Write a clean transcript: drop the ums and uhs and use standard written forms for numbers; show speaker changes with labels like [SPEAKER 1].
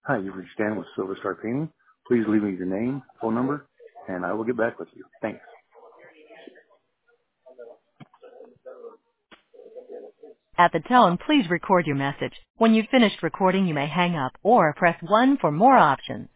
[SPEAKER 1] Hi, you've reached Dan with Silver Star Painting. Please leave me your name, phone number, and I will get back with you. Thanks.
[SPEAKER 2] At the tone, please record your message. When you've finished recording, you may hang up or press 1 for more options.